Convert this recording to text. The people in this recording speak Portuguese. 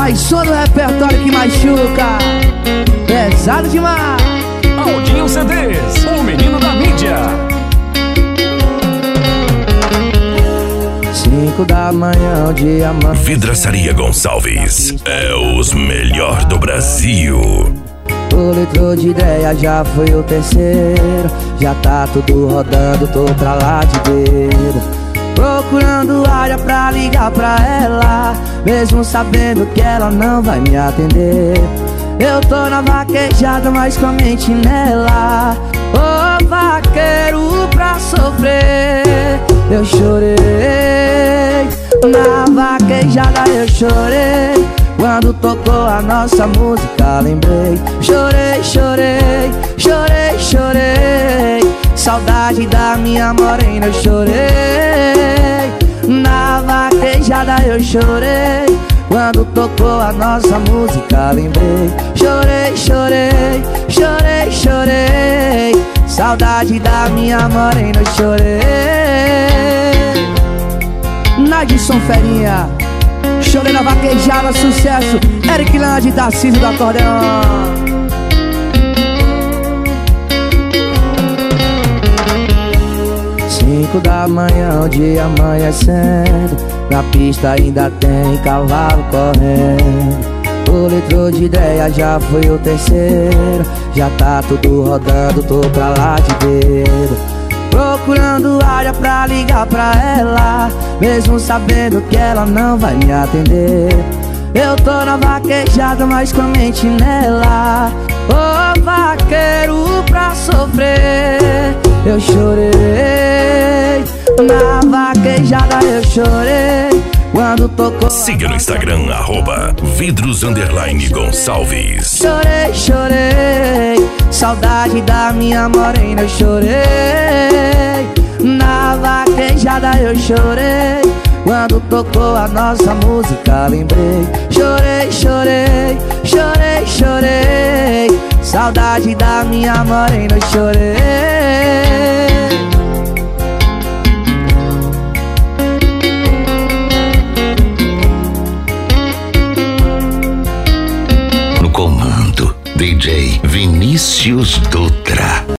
mais som do repertório que machuca. Pesado demais. Aldinho CDs, o menino da mídia. 5 da manhã, o dia amanhã. Vidraçaria Gonçalves é os melhor do Brasil. O litro de ideia já foi o terceiro. Já tá tudo rodando, tô pra lá de dedo. Procurando área pra ligar pra ela, mesmo sabendo que ela não vai me atender. Eu tô na vaquejada, mas com a mente nela. Ô vaqueiro pra sofrer. Eu chorei, na vaquejada eu chorei. Quando tocou a nossa música lembrei. Chorei, chorei, chorei, chorei. Saudade da minha morena eu chorei. Na vaquejada eu chorei. Quando tocou a nossa música lembrei. Chorei, chorei, chorei, chorei. Saudade da minha morena eu chorei. Nadson Ferinha, chorei na vaquejada, sucesso. Eric Land, Tarcísio do acordeão. 5 da manhã, o dia amanhecendo. Na pista ainda tem cavalo correndo. O litro de ideia já foi o terceiro. Já tá tudo rodando, tô pra lá de dedo. Procurando área pra ligar pra ela, mesmo sabendo que ela não vai me atender. Eu tô na vaquejada, mas com a mente nela. Ô vaqueiro pra sofrer. Eu chorei, na vaquejada eu chorei. Quando tocou. Siga no Instagram, @vidros_Gonçalves. Chorei, chorei. Saudade da minha morena eu chorei. Na vaquejada eu chorei. Quando tocou a nossa música lembrei. Chorei, chorei, chorei, chorei. Saudade da minha morena eu chorei. No comando, DJ Vinícius Dutra.